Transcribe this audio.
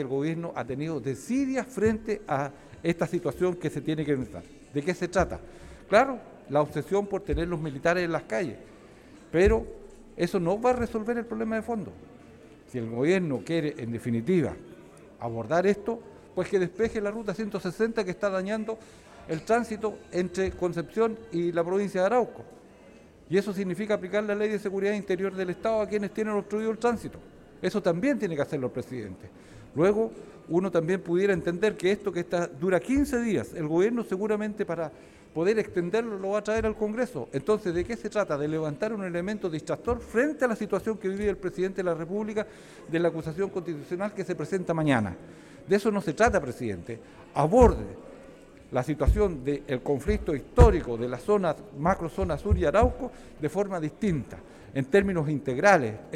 El gobierno ha tenido desidia frente a esta situación que se tiene que enfrentar. ¿De qué se trata? Claro, la obsesión por tener los militares en las calles, pero eso no va a resolver el problema de fondo. Si el gobierno quiere, en definitiva, abordar esto, pues que despeje la ruta 160 que está dañando el tránsito entre Concepción y la provincia de Arauco. Y eso significa aplicar la Ley de Seguridad Interior del Estado a quienes tienen obstruido el tránsito. Eso también tiene que hacerlo el presidente. Luego, uno también pudiera entender que esto dura 15 días, el gobierno seguramente para poder extenderlo lo va a traer al Congreso. Entonces, ¿de qué se trata? De levantar un elemento distractor frente a la situación que vive el presidente de la República de la acusación constitucional que se presenta mañana. De eso no se trata, presidente. Aborde la situación del conflicto histórico de la zona, macrozona sur y Arauco de forma distinta, en términos integrales.